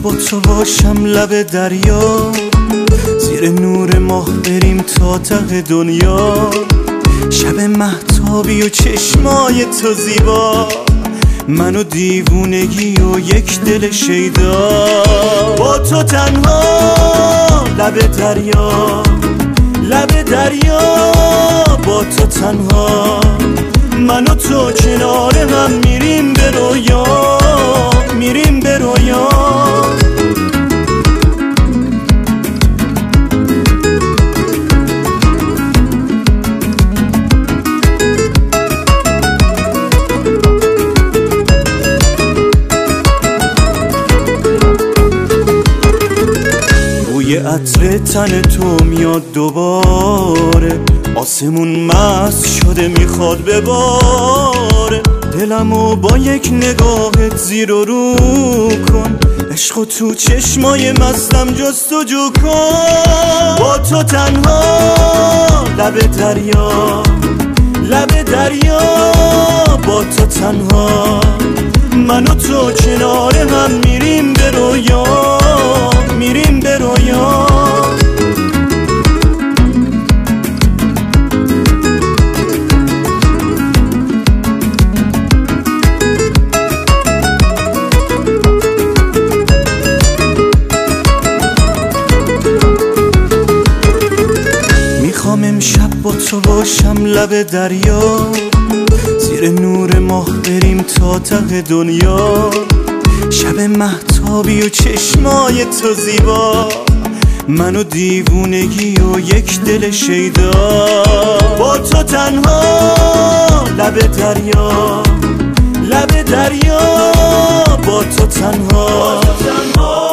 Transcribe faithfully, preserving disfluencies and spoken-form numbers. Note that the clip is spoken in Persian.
با تو باشم لب دریا، زیر نور ماه بریم تا ته دنیا. شب مهتابی و چشمای تو زیبا، من و دیوونگی و یک دل شیدا. با تو تنها لب دریا، لب دریا، با تو تنها من و تو کنار هم میریم به رویا، میریم به رویا. بوی عطر تن تو میاد دوباره، آسمون مست شده میخواد بباره. دلمو با یک نگاهت زیر و رو کن، عشقو تو چشمای مستم جستجو کن. با تو تنها لب دریا، لب دریا، با تو تنها من و تو کنار هم میریم به رویا، میریم به رویا. میخوام امشب با تو باشم لب دریا، زیر نور ماه بریم تا ته دنیا. شب مهتابی و چشمای تو زیبا، من و دیوونگی و یک دل شیدا. با تو تنها لب دریا، لب دریا، با تو تنها